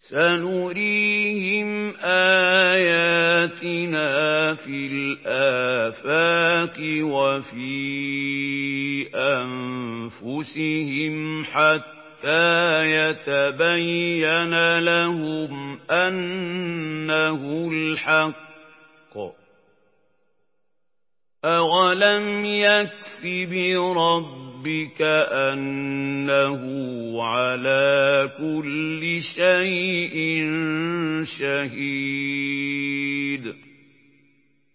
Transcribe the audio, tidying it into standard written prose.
سَنُرِيهِمْ آيَاتِنَا فِي الْآفَاقِ وَفِي أَنفُسِهِمْ حَتَّىٰ يَتَبَيَّنَ لَهُمْ أَنَّهُ الْحَقُّ ۗ أَوَلَمْ يَكْفِ بِرَبِّكَ أَنَّهُ عَلَىٰ كُلِّ شَيْءٍ شَهِيدٌ